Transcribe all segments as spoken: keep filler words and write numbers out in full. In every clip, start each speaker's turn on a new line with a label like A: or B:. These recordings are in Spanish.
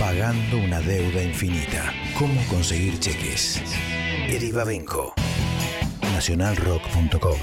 A: Pagando una deuda infinita. ¿Cómo conseguir cheques? Eri Babenco. nacional rock punto com.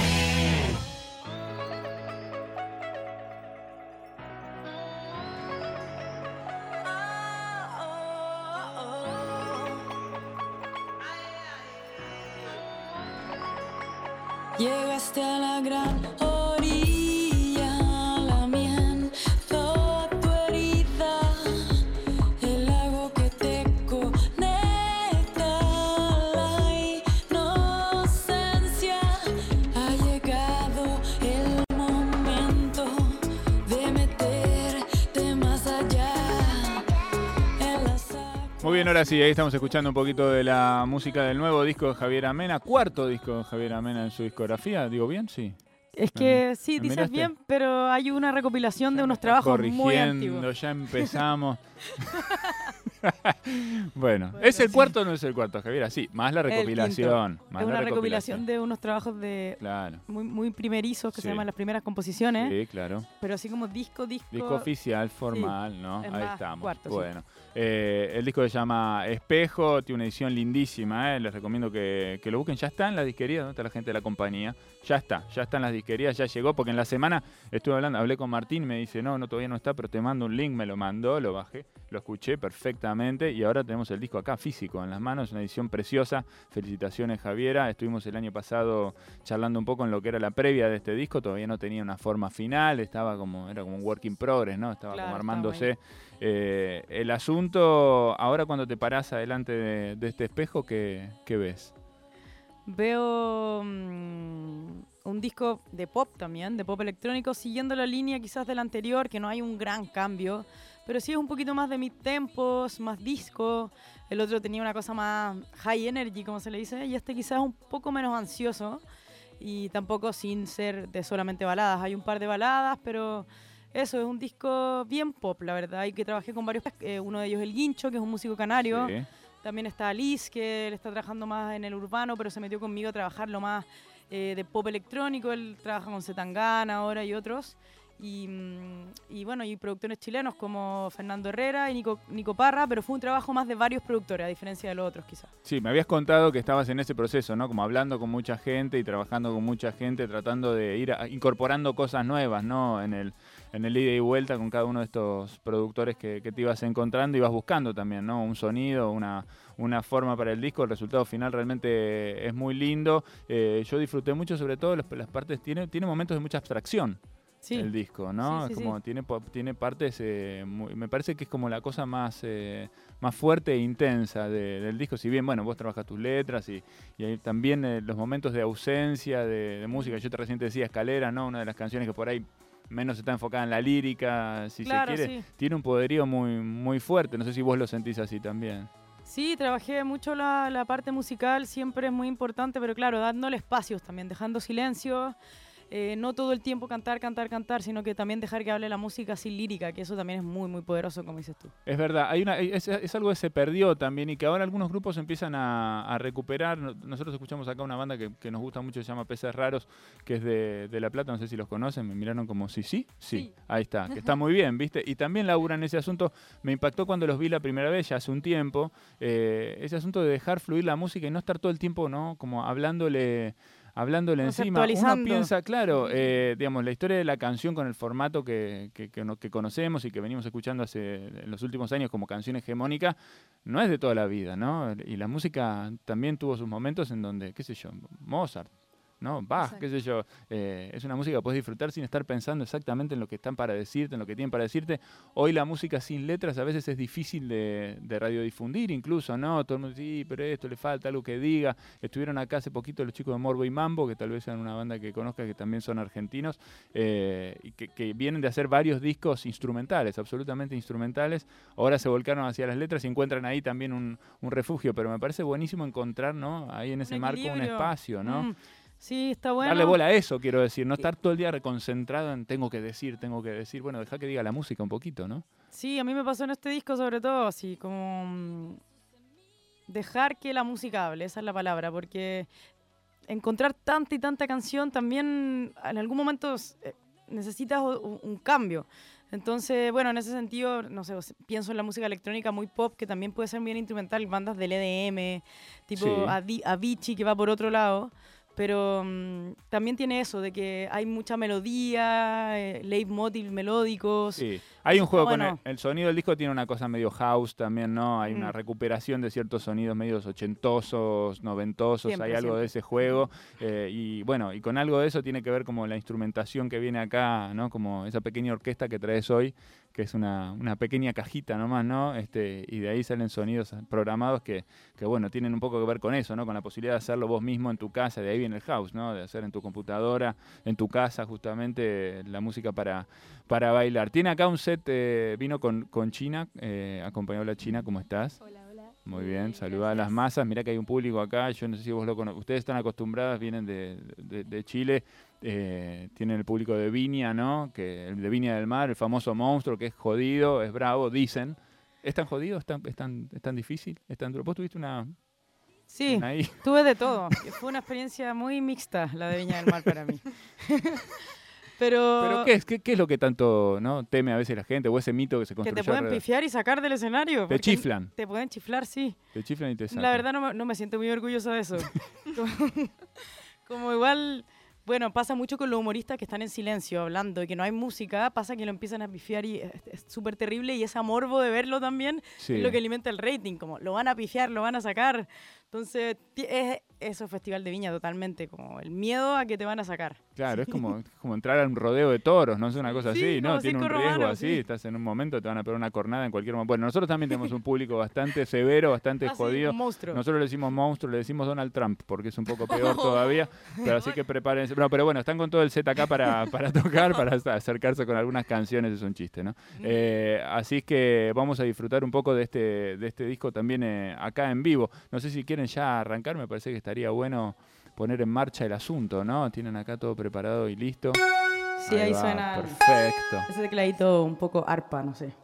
B: Llegaste a la gran orilla, lamiendo tu herida, el lago que te conecta a la inocencia. Ha llegado el momento de meterte más allá en la sala.
C: Muy bien, ahora sí, ahí estamos escuchando un poquito de la música del nuevo disco de Javier Amena, cuarto disco de Javier Amena en su discografía, ¿digo bien? Sí.
D: Es que sí,
C: ¿Me
D: dices
C: miraste?
D: bien, pero hay una recopilación
C: Ya
D: de
C: me
D: unos
C: estás
D: trabajos muy
C: corrigiendo,
D: antiguos.
C: ya empezamos. bueno,
D: Bueno,
C: ¿es el
D: sí.
C: cuarto o no es el cuarto, Javier? Sí, más la
D: El
C: recopilación.
D: quinto.
C: Más
D: Es
C: la
D: una recopilación de unos trabajos de
C: Claro,
D: muy, muy primerizos que
C: Sí.
D: se llaman las primeras composiciones,
C: sí, claro.
D: pero así como disco, disco.
C: Disco oficial, formal, ¿no?
D: es
C: Ahí
D: más
C: estamos.
D: cuarto, sí.
C: bueno, eh, el disco se llama Espejo, tiene una edición lindísima, ¿eh? Les recomiendo que, que lo busquen. Ya está en la disquería, ¿dónde está la gente de la compañía? Ya está, ya está en las disquerías, ya llegó, porque en la semana estuve hablando, hablé con Martín, me dice, no, no, todavía no está, pero te mando un link, me lo mandó, lo bajé, lo escuché perfectamente y ahora tenemos el disco acá físico en las manos, una edición preciosa. Felicitaciones, Javiera. Estuvimos el año pasado charlando un poco en lo que era la previa de este disco, todavía no tenía una forma final, estaba como, era como un work in progress, ¿no? Estaba
D: Claro,
C: como
D: estaba
C: armándose. Eh, el asunto, ahora cuando te parás adelante de, de este espejo, ¿qué, qué ves?
D: Veo mm, un disco de pop también, de pop electrónico, siguiendo la línea quizás del anterior, que no hay un gran cambio, pero sí es un poquito más de mid tempos, más disco. El otro tenía una cosa más high energy, como se le dice, y este quizás es un poco menos ansioso y tampoco sin ser de solamente baladas. Hay un par de baladas, pero eso es un disco bien pop, la verdad. Y que trabajé con varios, eh, uno de ellos el Guincho, que es un músico canario.
C: Sí.
D: También está Alice, que él está trabajando más en el urbano, pero se metió conmigo a trabajar lo más eh, de pop electrónico. Él trabaja con Zetangana ahora y otros. Y, mm, y bueno, y productores chilenos como Fernando Herrera y Nico, Nico Parra, pero fue un trabajo más de varios productores, a diferencia de los otros quizás.
C: Sí, me habías contado que estabas en ese proceso, ¿no? Como hablando con mucha gente y trabajando con mucha gente, tratando de ir a- incorporando cosas nuevas, ¿no? En el, en el ida y vuelta con cada uno de estos productores que, que te ibas encontrando, ibas buscando también, ¿no? Un sonido, una, una forma para el disco. El resultado final realmente es muy lindo. Eh, yo disfruté mucho, sobre todo las, las partes, tiene, tiene momentos de mucha abstracción.
D: Sí.
C: El disco, ¿no?
D: Sí, sí,
C: Es como
D: sí.
C: tiene po- tiene partes, eh, muy- me parece que es como la cosa más eh, más fuerte e intensa de- del disco. Si bien, bueno, vos trabajas tus letras y, y hay también eh, los momentos de ausencia de, de música. Yo te recién te decía Escalera, ¿no? Una de las canciones que por ahí menos está enfocada en la lírica, si
D: Claro,
C: se quiere.
D: sí.
C: Tiene un poderío muy muy fuerte. No sé si vos lo sentís así también.
D: Sí, trabajé mucho la, la parte musical, siempre es muy importante, pero claro, dándole espacios también, dejando silencio. Eh, no todo el tiempo cantar, cantar, cantar, sino que también dejar que hable la música sin lírica, que eso también es muy, muy poderoso, como dices tú.
C: Es verdad, hay una, es, es algo que se perdió también y que ahora algunos grupos empiezan a, a recuperar. No- Nosotros escuchamos acá una banda que, que nos gusta mucho, se llama Peces Raros, que es de, de La Plata, no sé si los conocen, me miraron como sí, sí, sí,
D: Sí.
C: ahí está, que está muy bien, ¿viste? Y también laburan ese asunto, me impactó cuando los vi la primera vez, ya hace un tiempo, eh, ese asunto de dejar fluir la música y no estar todo el tiempo, ¿no? Como hablándole... hablándole encima. Uno
D: Conceptualizando.
C: piensa, claro, eh, digamos, la historia de la canción con el formato que, que, que, no- que conocemos y que venimos escuchando hace en los últimos años como canción hegemónica, no es de toda la vida, ¿no? Y la música también tuvo sus momentos en donde, qué sé yo, Mozart, ¿no? Bach,
D: Exacto.
C: qué sé yo. Eh, es una música que puedes disfrutar sin estar pensando exactamente en lo que están para decirte, en lo que tienen para decirte. Hoy la música sin letras a veces es difícil de, de radiodifundir incluso, ¿no? Todo el mundo dice, sí, pero esto le falta algo que diga. Estuvieron acá hace poquito los chicos de Morbo y Mambo, que tal vez sean una banda que conozca, que también son argentinos, eh, y que, que vienen de hacer varios discos instrumentales, absolutamente instrumentales. Ahora se volcaron hacia las letras y encuentran ahí también un, un refugio, pero me parece buenísimo encontrar, ¿no? Ahí en ese
D: Un
C: marco un
D: equilibrio.
C: espacio, ¿no?
D: Mm, sí, está bueno.
C: Darle bola a eso, quiero decir, no estar todo el día reconcentrado en tengo que decir, tengo que decir. Bueno, deja que diga la música un poquito, ¿no?
D: Sí, a mí me pasó en este disco sobre todo así, como mm, dejar que la música hable, esa es la palabra, porque encontrar tanta y tanta canción también en algún momento eh, necesitas un, un cambio. Entonces, bueno, en ese sentido, no sé, pienso en la música electrónica muy pop, que también puede ser bien instrumental, bandas del E D M, tipo
C: Sí.
D: Adi- Avicii, que va por otro lado. Pero mm, también tiene eso, de que hay mucha melodía, eh, leitmotiv melódicos.
C: Sí, hay un juego
D: bueno.
C: con el, el sonido del disco, tiene una cosa medio house también, ¿no? Hay una
D: Mm.
C: recuperación de ciertos sonidos medios ochentosos, noventosos,
D: Siempre,
C: hay algo
D: siempre.
C: de ese juego. eh, y bueno, y con algo de eso tiene que ver como la instrumentación que viene acá, ¿no? Como esa pequeña orquesta que traes hoy, que es una, una pequeña cajita nomás, ¿no? Este, y de ahí salen sonidos programados que, que, bueno, tienen un poco que ver con eso, ¿no? Con la posibilidad de hacerlo vos mismo en tu casa, de ahí viene el house, ¿no? De hacer en tu computadora, en tu casa, justamente, la música para, para bailar. Tiene acá un set, eh, vino con, con China, eh, acompañó a la China, ¿cómo estás?
E: Hola, hola.
C: Muy bien, saluda a las masas. Mirá que hay un público acá. Yo no sé si vos lo conocés. Ustedes están acostumbradas, vienen de, de- de Chile. eh, tienen el público de Viña, ¿no? Que, el de Viña del Mar, el famoso monstruo que es jodido, es bravo, dicen. ¿Es tan jodido? ¿Es tan, es tan, es tan difícil? ¿Es tan duro? ¿Vos tuviste una,
D: Sí,
C: una ahí?
D: tuve de todo. Fue una experiencia muy mixta la de Viña del Mar para mí. Pero,
C: ¿Pero qué es, qué, qué es lo que tanto no teme a veces la gente? ¿O ese mito que se
D: que
C: construyó?
D: te pueden
C: alrededor?
D: pifiar y sacar del escenario.
C: Te
D: porque
C: chiflan.
D: Te pueden chiflar, sí.
C: Te chiflan y te sacan.
D: La verdad no me, no me siento muy orgullosa de eso. como, como igual, bueno, pasa mucho con los humoristas que están en silencio hablando y que no hay música, pasa que lo empiezan a pifiar y es es súper terrible y ese morbo de verlo también
C: Sí.
D: es lo que alimenta el rating, como lo van a pifiar, lo van a sacar. Entonces, ti- es eso, Festival de Viña totalmente, como el miedo a que te van a sacar.
C: Claro, es como, es como entrar a un rodeo de toros, no es una cosa
D: Sí,
C: así, ¿no?
D: como
C: Tiene un
D: circo
C: riesgo
D: romano,
C: así,
D: sí.
C: estás en un momento, te van a pegar una cornada en cualquier momento. Bueno, nosotros también tenemos un público bastante severo, bastante
D: Ah, sí,
C: jodido.
D: un monstruo.
C: Nosotros le decimos monstruo, le decimos Donald Trump, porque es un poco peor todavía, pero así que prepárense. No, pero bueno, están con todo el set acá para, para tocar, para acercarse con algunas canciones, es un chiste, ¿no? Eh, así que vamos a disfrutar un poco de este, de este disco también eh, acá en vivo. No sé si quieren ya arrancar, me parece que estaría bueno poner en marcha el asunto, ¿no? Tienen acá todo preparado y listo.
D: Sí, ahí,
C: va,
D: suena
C: Perfecto.
D: ese tecladito un poco arpa, no sé,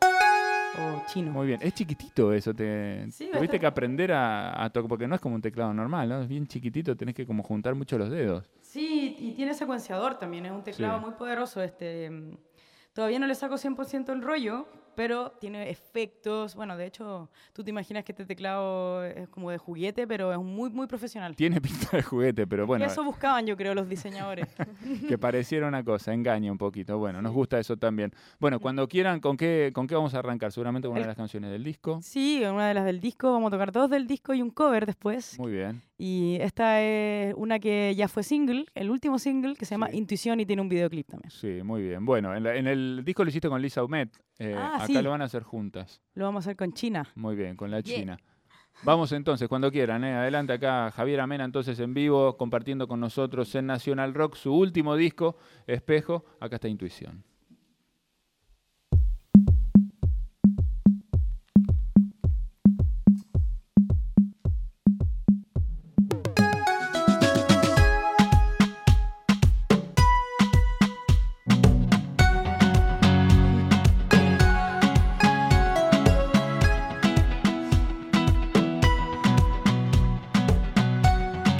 D: o chino.
C: Muy bien. Es chiquitito eso. Te,
D: Sí,
C: tuviste
D: bastante.
C: que aprender a, a tocar, porque no es como un teclado normal, ¿no? Es bien chiquitito, tenés que como juntar mucho los dedos.
D: Sí, y tiene secuenciador también, es un teclado
C: Sí.
D: muy poderoso. Este, mm, todavía no le saco cien por ciento el rollo, pero tiene efectos. Bueno, de hecho, tú te imaginas que este teclado es como de juguete, pero es muy, muy profesional.
C: Tiene pinta de juguete, pero bueno,
D: Y eso buscaban, yo creo, los diseñadores.
C: que pareciera una cosa, engaña un poquito. Bueno, nos gusta eso también. Bueno, cuando quieran, ¿con qué, con qué vamos a arrancar? Seguramente con una de
D: El-
C: las canciones del disco.
D: Sí, una de las del disco, vamos a tocar dos del disco y un cover después.
C: Muy bien.
D: Y esta es una que ya fue single, el último single, que se llama
C: Sí.
D: Intuición y tiene un videoclip también.
C: Sí, muy bien. Bueno, en, la- en el disco lo hiciste con Lisa Humet. eh,
D: Ah,
C: acá
D: sí.
C: lo van a hacer juntas.
D: Lo vamos a hacer con China.
C: Muy bien, con la
E: Yeah.
C: China. Vamos entonces, cuando quieran. ¿eh? Adelante acá, Javier Amena, entonces en vivo, compartiendo con nosotros en Nacional Rock su último disco, Espejo. Acá está Intuición.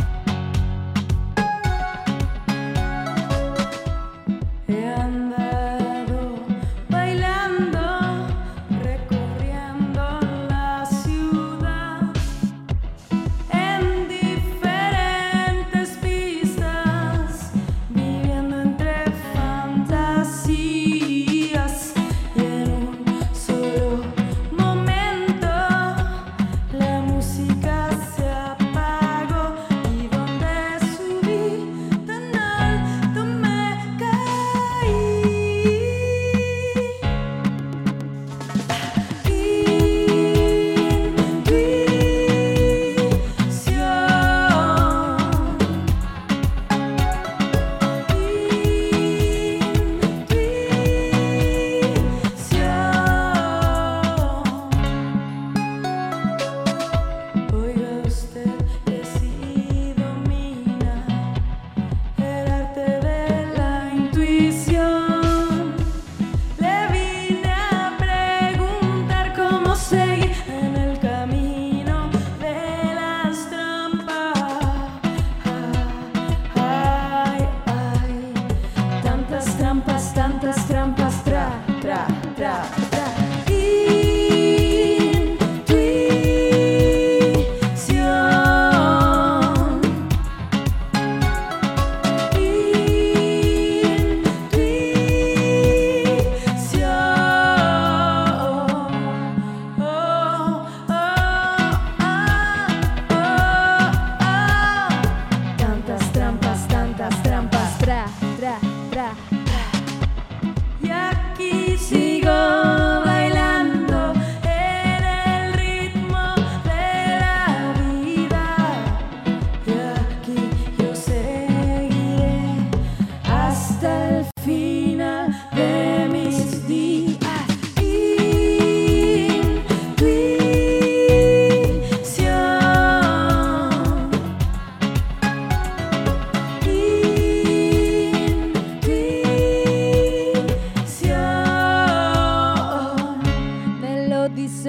B: He andado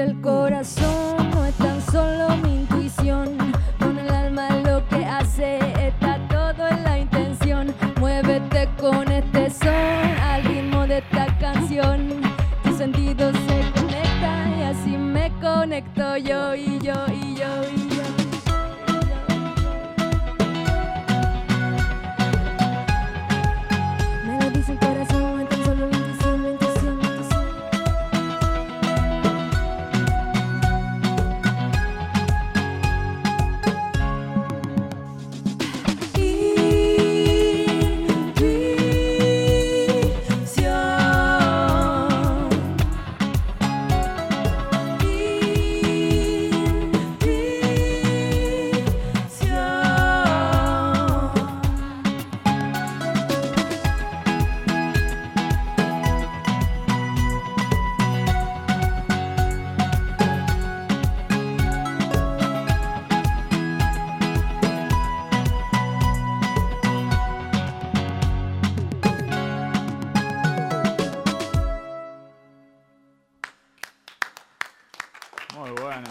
E: el corazón, no es tan solo mi intuición. Con el alma lo que hace, está todo en la intención. Muévete con este son, al ritmo de esta canción. Tus sentidos se conectan y así me conecto yo y yo y yo y yo. Me lo dice el corazón, no es tan solo la intuición, la intuición, la intuición.
C: Muy bueno.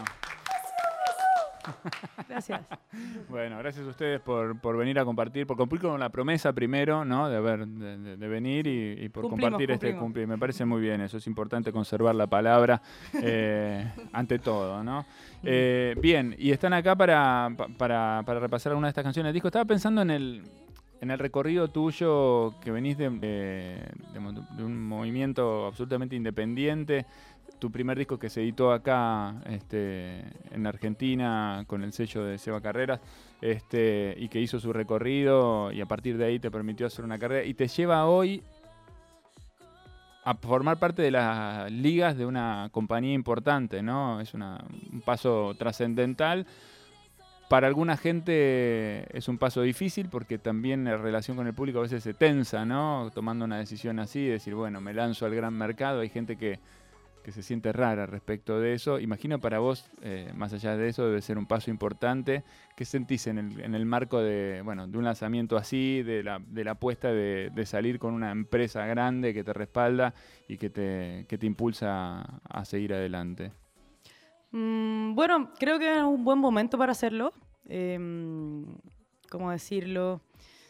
D: Gracias.
C: Bueno, gracias a ustedes por, por venir a compartir, por cumplir con la promesa primero, ¿no? De haber, de, de- de venir y, y por
D: Cumplimos,
C: compartir este
D: cumplimos.
C: cumplir. Me parece muy bien, eso es importante, conservar la palabra eh, ante todo, ¿no? Eh, bien, y están acá para, pa- para, para repasar alguna de estas canciones del disco. Estaba pensando en el, en el recorrido tuyo, que venís de, de- de- de un movimiento absolutamente independiente. Tu primer disco que se editó acá este, en Argentina con el sello de Seba Carreras, este, y que hizo su recorrido y a partir de ahí te permitió hacer una carrera y te lleva hoy a formar parte de las ligas de una compañía importante, ¿no? Es una- un paso trascendental. Para alguna gente es un paso difícil porque también la relación con el público a veces se tensa, ¿no? Tomando una decisión así, decir, bueno, me lanzo al gran mercado. Hay gente que, que se siente rara respecto de eso. Imagino para vos, eh, más allá de eso, debe ser un paso importante. ¿Qué sentís en el, en el marco de, bueno, de un lanzamiento así, de la, de la apuesta de, de salir con una empresa grande que te respalda y que te, que te impulsa a, a seguir adelante?
D: Mm, bueno, creo que es un buen momento para hacerlo. Em, ¿cómo decirlo?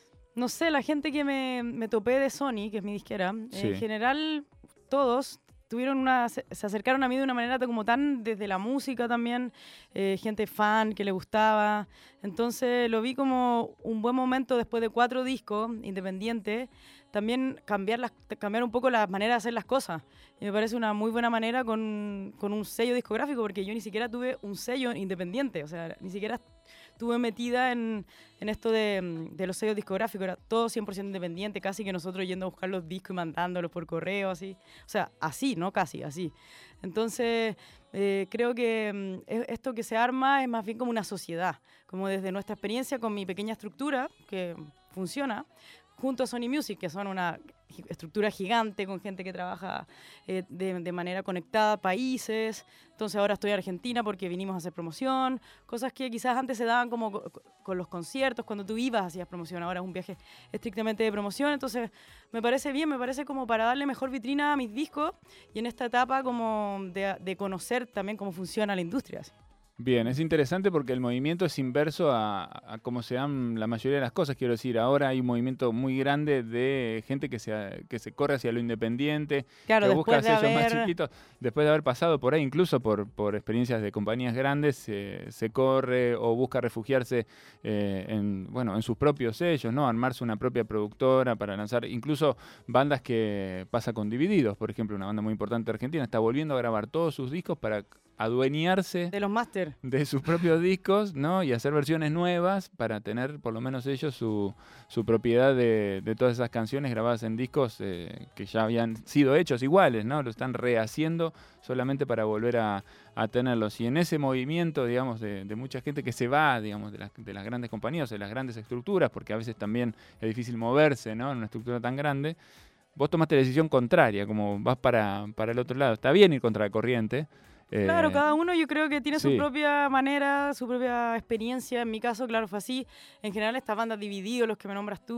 D: No sé, la gente que me, me topé de Sony, que es mi disquera,
C: Sí.
D: en general todos tuvieron una, se, se acercaron a mí de una manera como tan desde la música también, eh, gente fan que le gustaba. Entonces lo vi como un buen momento después de cuatro discos independientes, también cambiar, las, cambiar un poco la manera de hacer las cosas. Y me parece una muy buena manera con, con un sello discográfico, porque yo ni siquiera tuve un sello independiente, o sea, ni siquiera estuve metida en, en esto de, de los sellos discográficos, era todo cien por ciento independiente, casi que nosotros yendo a buscar los discos y mandándolos por correo, así. O sea, así, no casi, así. Entonces, eh, creo que mm, e- esto que se arma es más bien como una sociedad, como desde nuestra experiencia con mi pequeña estructura, que funciona, junto a Sony Music, que son una gi- estructura gigante con gente que trabaja eh, de, de manera conectada, países. Entonces ahora estoy en Argentina porque vinimos a hacer promoción, cosas que quizás antes se daban como co- co- con los conciertos, cuando tú ibas hacías promoción, ahora es un viaje estrictamente de promoción. Entonces me parece bien, me parece como para darle mejor vitrina a mis discos y en esta etapa como de, de conocer también cómo funciona la industria. así.
C: Bien, es interesante porque el movimiento es inverso a, a cómo se dan la mayoría de las cosas. Quiero decir, ahora hay un movimiento muy grande de gente que se, que se corre hacia lo independiente,
D: Claro,
C: que busca
D: después de
C: sellos más
D: haber...
C: chiquitos. Después de haber pasado por ahí, incluso por, por experiencias de compañías grandes, se, se corre o busca refugiarse eh, en, bueno, en sus propios sellos, ¿no? Armarse una propia productora para lanzar. Incluso bandas que pasa con Divididos, por ejemplo, una banda muy importante de Argentina, está volviendo a grabar todos sus discos para adueñarse
D: De los máster.
C: de sus propios discos, ¿no? Y hacer versiones nuevas para tener por lo menos ellos su, su propiedad de, de todas esas canciones grabadas en discos eh, que ya habían sido hechos iguales, ¿no? Lo están rehaciendo solamente para volver a, a tenerlos. Y en ese movimiento, digamos, de, de mucha gente que se va, digamos, de las, de las grandes compañías, de las grandes estructuras, porque a veces también es difícil moverse, ¿no? En una estructura tan grande, vos tomaste la decisión contraria, como vas para, para el otro lado. Está bien ir contra la corriente.
D: Claro,
C: eh,
D: cada uno yo creo que tiene
C: sí.
D: su propia manera, su propia experiencia. En mi caso, claro, fue así. En general, estas bandas Divididos, los que me nombras tú,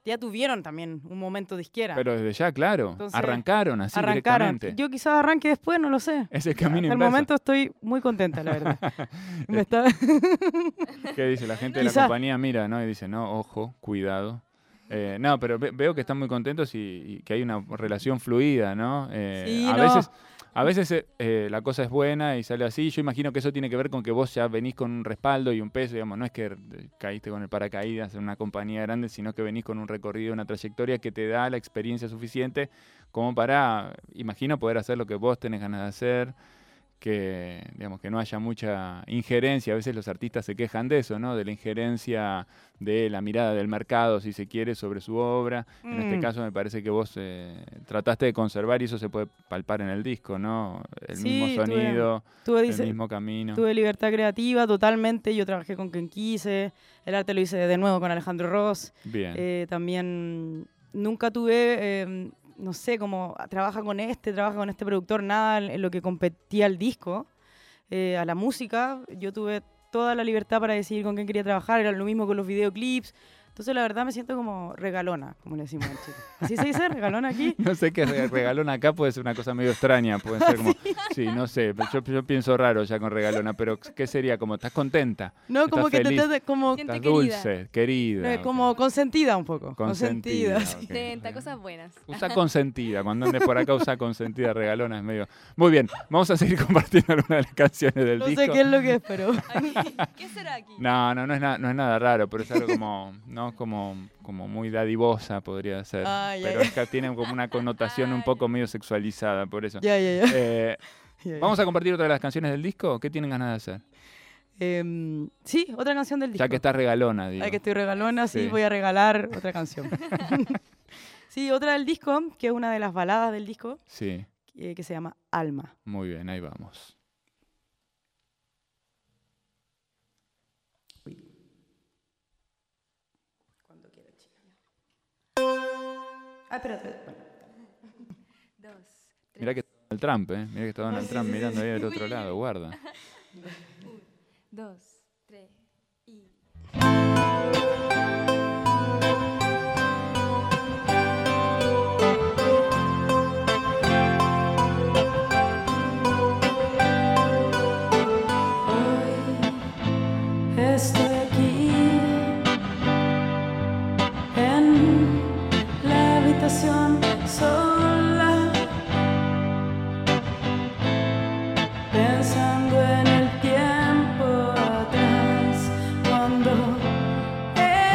D: ya tuvieron también un momento disquera.
C: Pero desde ya, claro.
D: Entonces,
C: Arrancaron así
D: Arrancaron.
C: directamente.
D: Yo quizás arranque después, no lo sé.
C: Es el camino
D: Hasta el
C: inverso.
D: momento estoy muy contenta, la verdad. Me está...
C: ¿Qué dice la gente de la
D: Quizá.
C: compañía? Mira, ¿no? Y dice, no, ojo, cuidado. Eh, no, pero ve- veo que están muy contentos y, y que hay una relación fluida, ¿no? Eh,
D: Sí,
C: a
D: no.
C: veces, a veces eh, eh, la cosa es buena y sale así. Yo imagino que eso tiene que ver con que vos ya venís con un respaldo y un peso, digamos. No es que eh, caíste con el paracaídas en una compañía grande, sino que venís con un recorrido, una trayectoria que te da la experiencia suficiente como para, imagino, poder hacer lo que vos tenés ganas de hacer. Que, digamos, que no haya mucha injerencia. A veces los artistas se quejan de eso, ¿no? De la injerencia de la mirada del mercado, si se quiere, sobre su obra. En este
D: Mm.
C: caso me parece que vos eh, trataste de conservar y eso se puede palpar en el disco, ¿no? El
D: Sí,
C: mismo
D: tuve-
C: sonido,
D: Tuve,
C: el
D: dice-
C: mismo camino.
D: tuve libertad creativa totalmente. Yo trabajé con quien quise. El arte lo hice de nuevo con Alejandro Ross.
C: Bien.
D: Eh, también nunca tuve, eh, no sé, como trabaja con este, trabaja con este productor, nada en en lo que competía al disco, eh, a la música. Yo tuve toda la libertad para decidir con quién quería trabajar, era lo mismo con los videoclips. Entonces, la verdad, me siento como regalona, como le decimos en Chile. ¿Así se dice? ¿Regalona aquí?
C: No sé qué re- regalón acá puede ser una cosa medio extraña, puede ser como, sí, no sé, yo, yo pienso raro ya con regalona, pero ¿qué sería? Como, ¿estás contenta?
D: No, como
C: ¿Estás
D: que te
C: feliz?
D: trate como,
E: Siento
C: ¿Estás
E: querida.
C: dulce, querida?
D: eh,
C: ok.
D: como consentida un poco.
C: Consentida,
D: sí.
C: ok.
E: Contenta, cosas buenas.
C: Usa consentida, cuando andes por acá usa consentida, regalona, es medio... Muy bien, vamos a seguir compartiendo algunas de las canciones del
D: No
C: disco.
D: sé qué es lo que es, pero...
E: ¿Qué será aquí?
C: No, no, no es, nada, no es nada raro, pero es algo como, ¿no? como, como muy dadivosa podría ser.
D: Ah, ya,
C: pero
D: ya.
C: es que tiene como una connotación un poco medio sexualizada, por eso.
D: ya, ya, ya.
C: Eh,
D: Ya, ya.
C: ¿Vamos a compartir otra de las canciones del disco? ¿Qué tienen ganas de hacer?
D: Em, sí, otra canción del disco.
C: Ya que está regalona, digo.
D: Ya que estoy regalona, sí,
C: Sí.
D: voy a regalar otra canción. Sí, otra del disco, que es una de las baladas del disco,
C: Sí,
D: eh, que se llama Alma.
C: muy bien, ahí vamos.
D: Cuando quiera, chica. Ah, espérate. Bueno.
E: Dos, tres.
C: Mirá que está Donald Trump, ¿eh? Mirá que está Donald Trump mirando ahí del otro lado, guarda.
E: Dos, tres y...
B: Hoy estoy aquí en la habitación sola, pensando en el tiempo atrás, cuando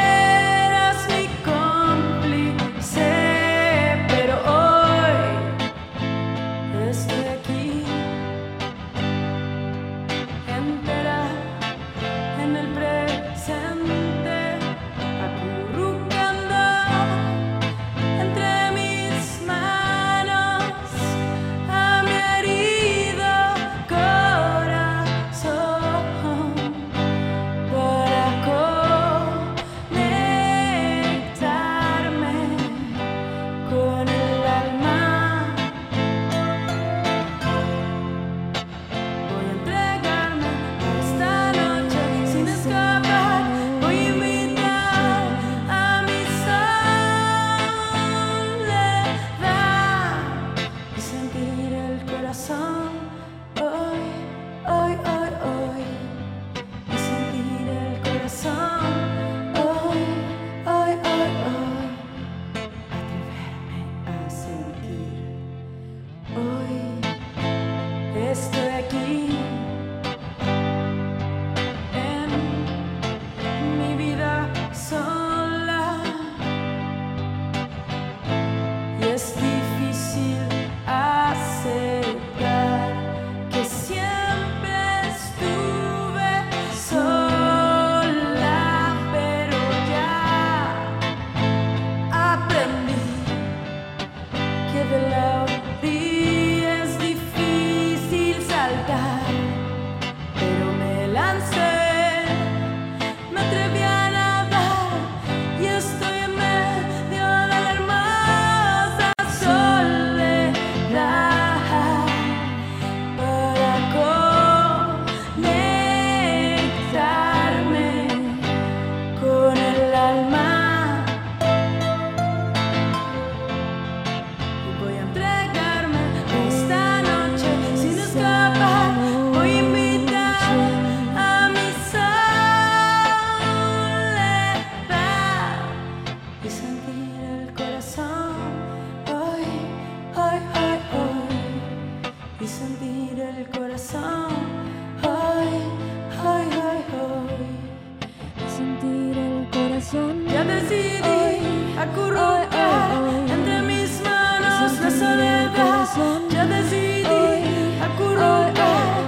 B: corazón. Hoy, hoy, hoy, hoy.
E: Sentir el corazón.
B: Ya decidí acurrucar entre mis manos la soledad. Ya decidí acurrucar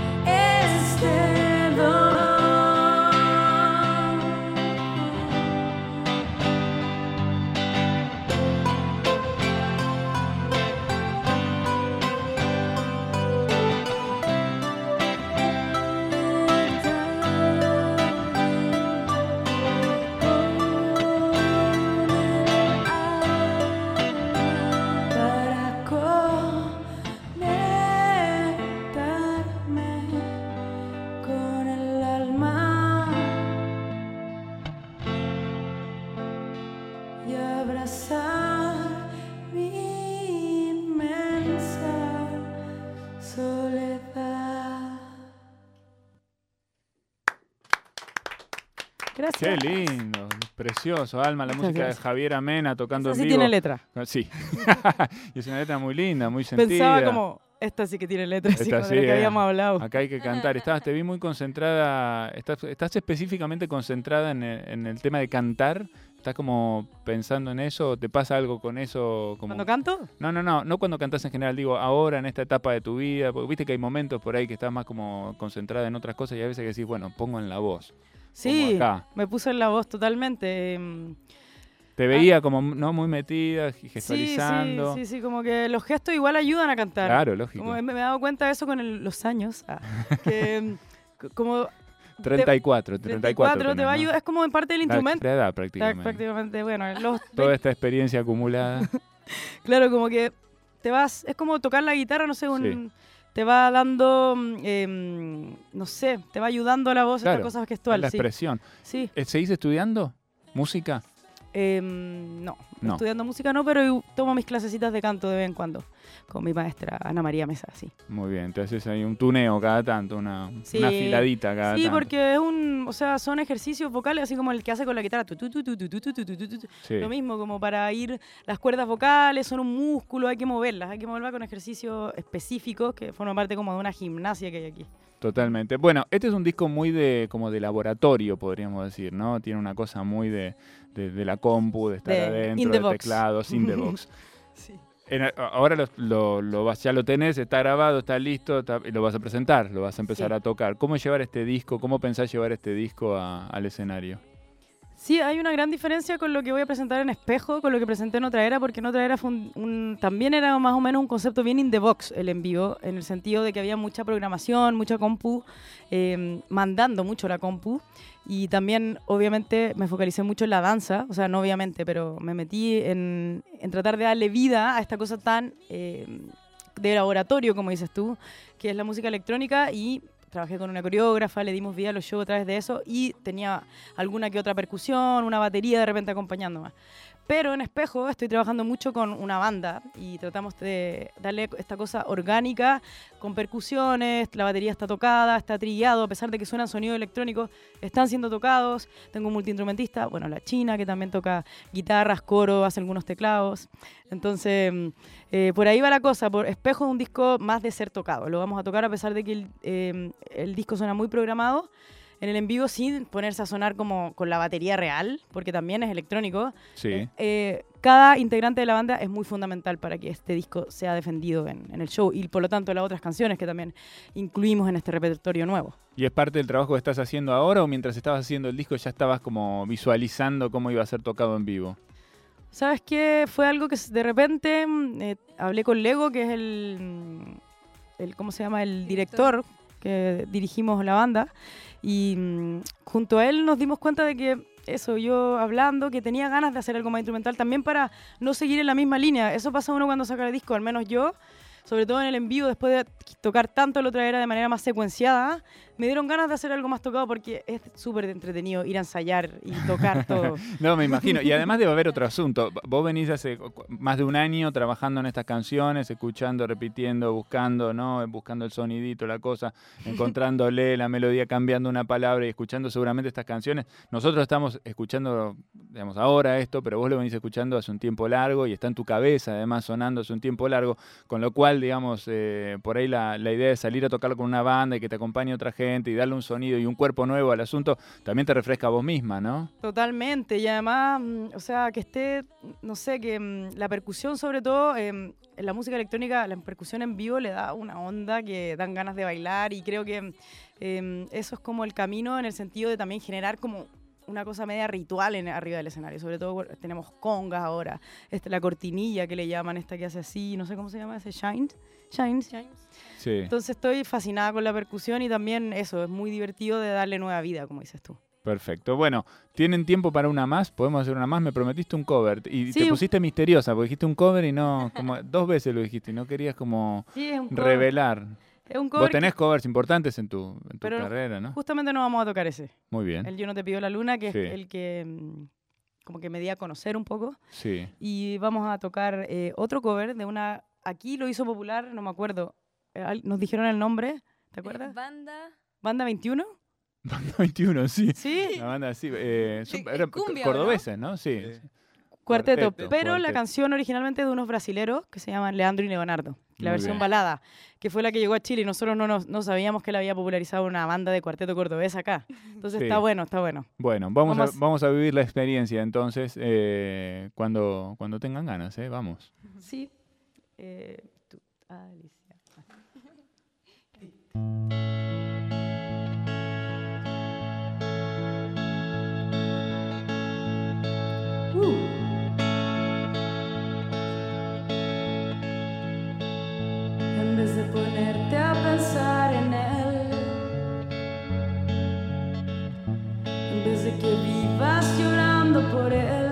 B: este dolor. Para conectarme con el alma y abrazar mi inmensa soledad.
D: Gracias.
C: Qué lindo, precioso, Alma, la
D: Muchas
C: música
D: gracias.
C: de Javier Amena tocando
D: Esa
C: en
D: sí
C: vivo.
D: tiene letra.
C: Sí, y es una letra muy linda, muy sentida.
D: Pensaba como, esta sí que tiene letra, así
C: Esta
D: como
C: sí,
D: de lo que
C: eh.
D: habíamos hablado.
C: Acá hay que cantar. Estabas, te vi muy concentrada. Estás, estás específicamente concentrada en el, en el tema de cantar. ¿Estás como pensando en eso? ¿O te pasa algo con eso? Como...
D: ¿Cuando canto?
C: No, no, no. No cuando cantás en general. Digo, ahora, en esta etapa de tu vida. Porque viste que hay momentos por ahí que estás más como concentrada en otras cosas y a veces que decís, bueno, pongo en la voz.
D: Sí,
C: Como acá.
D: me puse en la voz totalmente. em,
C: Te veía como no muy metida,
D: Sí, sí,
C: gestualizando.
D: sí, sí, como que los gestos igual ayudan a cantar.
C: Claro, lógico.
D: Como me, me he dado cuenta de eso con el- los años. ah, que em, c- como
C: treinta y cuatro, treinta y cuatro.
D: treinta y cuatro te va a
C: tenés, ¿no?
D: ayudar, es como en parte del
C: La
D: instrumento.
C: edad
D: Está
C: prácticamente.
D: prácticamente, bueno, los
C: Toda esta experiencia acumulada.
D: claro, como que te vas, es como tocar la guitarra, no sé, un,
C: Sí.
D: te va dando, mm, em, no sé, te va ayudando a la voz,
C: Claro,
D: estas cosas
C: la
D: gestuales, sí.
C: expresión.
D: Sí,
C: Eh, ¿Seguís estudiando música?
D: em, no,
C: No.
D: estudiando música no, pero tomo mis clasecitas de canto de vez en cuando con mi maestra Ana María Mesa, sí.
C: Muy bien, te haces ahí un tuneo cada tanto, una,
D: Sí.
C: una afiladita cada
D: Sí,
C: tanto.
D: porque es un, o sea, son ejercicios vocales así como el que hace con la guitarra. tu, tu, tu, tu, tu, tu, tu, tu, tu, tu, tu.
C: Sí.
D: Lo mismo, como para ir, las cuerdas vocales son un músculo, hay que moverlas, hay que moverlas con ejercicios específicos que forman parte como de una gimnasia que hay aquí.
C: Totalmente. Bueno, este es un disco muy de como de laboratorio, podríamos decir, ¿no? Tiene una cosa muy de, de, de la compu, de estar
D: De
C: adentro,
D: in the
C: de
D: box.
C: teclados, in the box.
D: Sí.
C: En- ahora lo, lo- lo vas- ya lo tenés, está grabado, está listo, está- y lo vas a presentar, lo vas a empezar
D: Sí.
C: a tocar. ¿Cómo llevar este disco? ¿Cómo pensás llevar este disco a- al escenario?
D: Sí, hay una gran diferencia con lo que voy a presentar en Espejo, con lo que presenté en Otra Era, porque en Otra Era fue un, un- también era más o menos un concepto bien in the box el en vivo, en el sentido de que había mucha programación, mucha compu, eh, mandando mucho la compu, y también obviamente me focalicé mucho en la danza, o sea, no obviamente, pero me metí en, en tratar de darle vida a esta cosa tan eh, de laboratorio, como dices tú, que es la música electrónica, y trabajé con una coreógrafa, le dimos vida a los shows a través de eso y tenía alguna que otra percusión, una batería de repente acompañándome. Pero en Espejo estoy trabajando mucho con una banda y tratamos de darle esta cosa orgánica con percusiones, la batería está tocada, está trillado, a pesar de que suenan sonidos electrónicos, están siendo tocados. Tengo un multiinstrumentista, bueno, la China, que también toca guitarras, coro, hace algunos teclados. Entonces, eh, por ahí va la cosa. Por Espejo es un disco más de ser tocado. Lo vamos a tocar a pesar de que el, eh, el disco suena muy programado. En el en vivo sin ponerse a sonar como con la batería real, porque también es electrónico.
C: Sí.
D: Eh, eh, cada integrante de la banda es muy fundamental para que este disco sea defendido en, en el show y por lo tanto las otras canciones que también incluimos en este repertorio nuevo.
C: ¿Y es parte del trabajo que estás haciendo ahora o mientras estabas haciendo el disco ya estabas como visualizando cómo iba a ser tocado en vivo?
D: ¿Sabes qué? Fue algo que de repente mm, eh, hablé con Lego, que es el, mm, el, ¿cómo se llama? El director que dirigimos la banda. Y mmm, junto a él nos dimos cuenta de que eso, yo hablando, que tenía ganas de hacer algo más instrumental también para no seguir en la misma línea. Eso pasa uno cuando saca el disco, al menos yo, sobre todo en el en vivo, después de tocar tanto la otra era de manera más secuenciada, me dieron ganas de hacer algo más tocado porque es súper entretenido ir a ensayar y tocar todo.
C: No, me imagino. Y además debe haber otro asunto. Vos venís hace más de un año trabajando en estas canciones, escuchando, repitiendo, buscando, ¿no? Buscando el sonidito, la cosa, encontrándole la melodía, cambiando una palabra y escuchando seguramente estas canciones. Nosotros estamos escuchando digamos, ahora esto, pero vos lo venís escuchando hace un tiempo largo y está en tu cabeza, además, sonando hace un tiempo largo, con lo cual, digamos, eh, por ahí la, la idea de salir a tocarlo con una banda y que te acompañe otra gente y darle un sonido y un cuerpo nuevo al asunto, también te refresca a vos misma, ¿no?
D: Totalmente, y además, mm, o sea, que esté, no sé, que mm, la percusión sobre todo, eh, en la música electrónica, la percusión en vivo le da una onda que dan ganas de bailar y creo que eh, eso es como el camino en el sentido de también generar como una cosa media ritual en, arriba del escenario, sobre todo bueno, tenemos congas ahora, este, la cortinilla que le llaman, esta que hace así, no sé cómo se llama ese, Shine, Shine,
C: Sí.
D: Entonces estoy fascinada con la percusión y también eso, es muy divertido de darle nueva vida, como dices tú.
C: Perfecto. Bueno, ¿tienen tiempo para una más? ¿Podemos hacer una más? Me prometiste un cover y
D: Sí.
C: te pusiste misteriosa porque dijiste un cover y no, como dos veces lo dijiste y no querías como
D: Sí, es un cover,
C: revelar.
D: es un cover
C: Vos tenés
D: que
C: covers importantes en tu, en tu
D: Pero
C: carrera, ¿no?
D: justamente no vamos a tocar ese,
C: Muy bien.
D: el Yo no te pido la luna, que
C: Sí.
D: es el que mm, como que me di a conocer un poco.
C: Sí.
D: Y vamos a tocar eh, otro cover de una... Aquí lo hizo popular, no me acuerdo. eh, al- Nos dijeron el nombre, ¿te acuerdas?
E: Banda.
D: ¿Banda veintiuno?
C: Banda veintiuno, sí.
D: Sí,
C: La banda así. Eh, son-
E: Es
C: eran
E: cumbia,
C: cordobeses, ¿no? Sí.
F: Sí.
D: cuarteto.
C: Cuarteto,
D: Pero la
C: cuarteto.
D: canción originalmente es de unos brasileros que se llaman Leandro y Leonardo. La
C: Muy
D: versión
C: bien.
D: balada, que fue la que llegó a Chile y nosotros no, nos, no sabíamos que la había popularizado una banda de cuarteto cordobés acá. Entonces
C: Sí.
D: está bueno, está bueno.
C: Bueno, vamos,
D: Vamos-
C: a, vamos a vivir la experiencia entonces eh, cuando, cuando tengan ganas, ¿eh? Vamos.
D: Sí. Eh, tú, Alicia.
B: En vez de ponerte a pensar en él, en vez de que vivas llorando por él,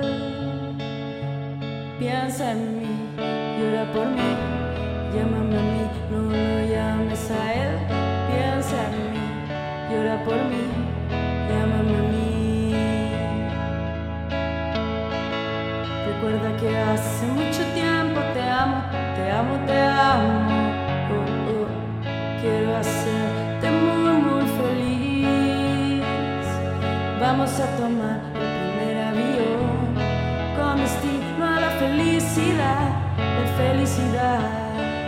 B: piensa en mí, llora por mí, llámame a mí, no lo llames a él, piensa en mí, llora por mí, llámame a mí. Recuerda que hace mucho tiempo te amo, te amo, te amo. Oh, oh. Quiero hacerte muy, muy feliz. Vamos a tomar el primer avión con destino a la felicidad, la felicidad.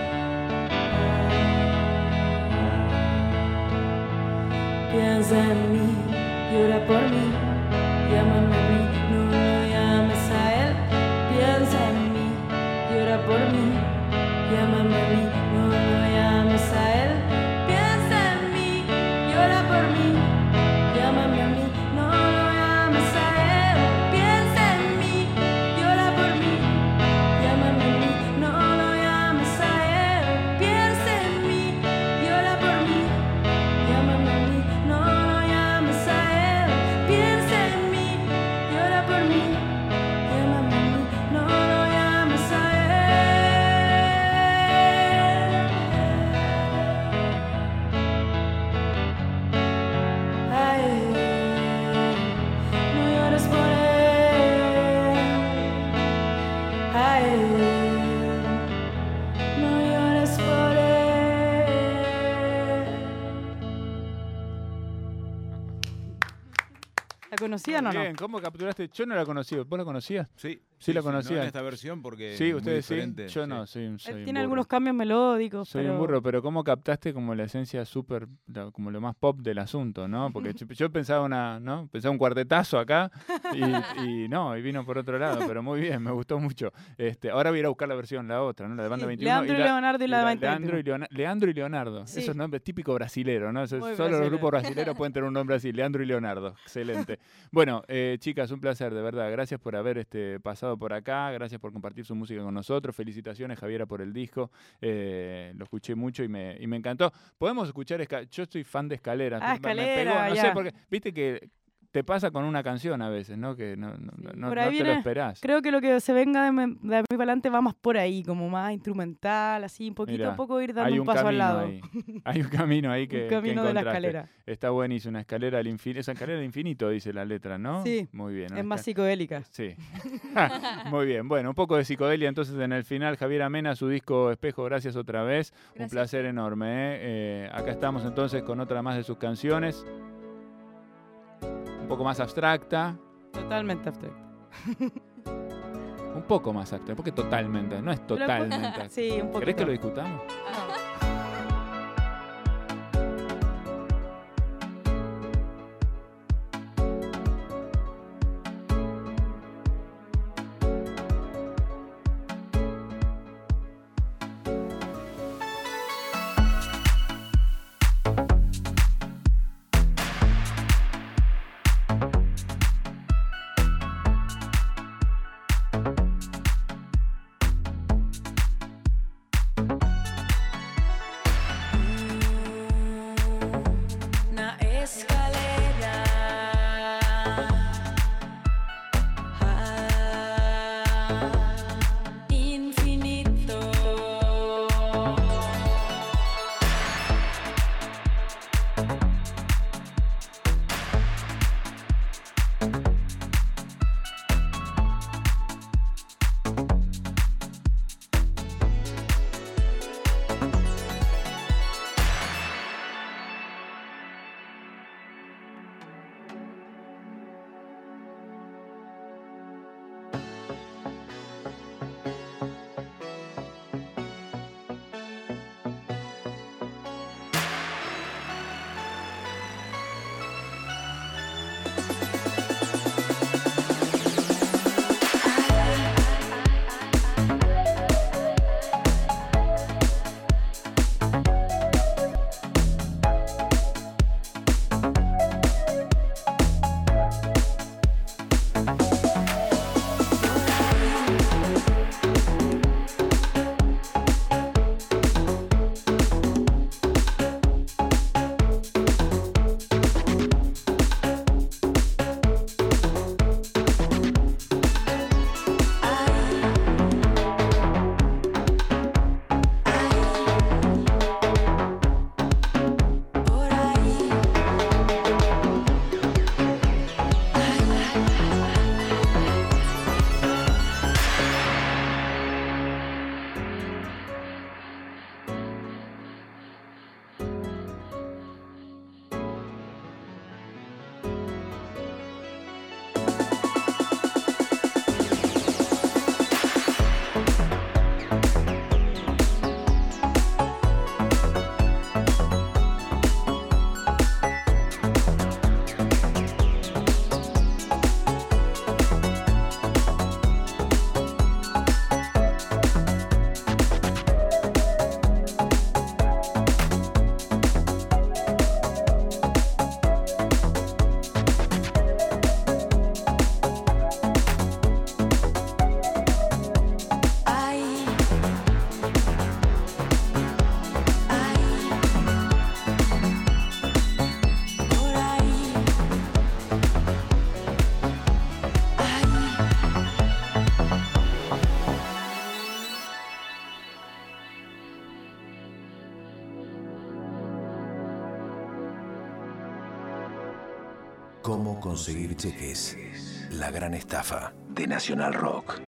B: Piensa en mí, llora por mí, llámame a mí, no lo llames a él. Piensa en mí, llora por mí, llámame a mí, no lo llames a él. Piensa en mí, llora por mí, llámame a mí, no lo llames a él. Piensa en mí, llora por mí, llámame a mí, no lo llames a él. Piensa en mí, llora por mí, llámame a mí, no lo llames a él. Piensa en mí, llora por mí, llámame a mí, no lo llames a él. Ay, no llores por él. Ay, no llores por él.
D: ¿La conocían o no?
C: Bien, ¿cómo capturaste? Yo no la conocía. ¿Vos la conocías?
F: Sí,
C: Sí, la
F: No
C: conocía.
F: en esta versión porque
C: Sí,
F: es muy
C: ustedes sí.
F: diferente,
C: Yo
F: sí.
C: no, soy, un- soy
D: Él
C: un
D: tiene
C: burro.
D: algunos cambios melódicos,
C: Soy
D: pero...
C: un burro, pero ¿cómo captaste como la esencia súper, la- como lo más pop del asunto, ¿no? Porque yo, yo pensaba una, ¿no? Pensaba un cuartetazo acá y, y no, y vino por otro lado, pero muy bien, me gustó mucho. Este, ahora voy a ir a buscar la versión, la otra, ¿no? La de Banda
D: Sí,
C: veintiuno.
D: Leandro y Leonardo y la de Banda
C: Leandro y,
D: veintiuno.
C: Leona- Leandro y Leonardo.
D: Sí.
C: Eso es nombre típico brasilero, ¿no? Eso-
D: Muy
C: solo los
D: brasilero.
C: grupos brasileros pueden tener un nombre así, Leandro y Leonardo. Excelente. Bueno, eh, chicas, un placer, de verdad. Gracias por haber este, pasado por acá, gracias por compartir su música con nosotros. Felicitaciones, Javiera, por el disco. Eh, lo escuché mucho y me, y me encantó. Podemos escuchar, esca- yo soy fan de Escaleras.
D: Ah,
C: Me- me
D: Escalera,
C: pegó, no
D: ya.
C: sé, porque viste que te pasa con una canción a veces, ¿no? Que no, no,
D: Sí.
C: no-
D: Por
C: no
D: ahí
C: te lo
D: viene-
C: esperás.
D: Creo que lo que se venga de, me- de mí para adelante va más por ahí, como más instrumental, así, un poquito
C: Mirá,
D: a poco ir dando
C: Hay
D: un,
C: un
D: paso
C: camino
D: al lado.
C: ahí. Hay un camino ahí que,
D: un
C: que
D: camino de la
C: encontraste.
D: escalera.
C: Está buenísimo, una escalera al infinito. Esa escalera al infinito dice la letra, ¿no?
D: Sí,
C: Muy bien. una
D: Es más
C: esca-
D: psicodélica.
C: Sí. Muy bien. Bueno, un poco de psicodelia entonces en el final. Javier Amena, su disco Espejo, gracias otra vez. Un
E: Gracias.
C: placer enorme. ¿eh? Eh, acá estamos entonces con otra más de sus canciones. Un poco más abstracta.
D: Totalmente abstracto.
C: Un poco más actual, porque totalmente, no es totalmente.
D: Sí, un poquito.
C: ¿Querés que lo discutamos?
B: Una escalera a infinito.
A: Cómo conseguir cheques. La gran estafa de Nacional Rock.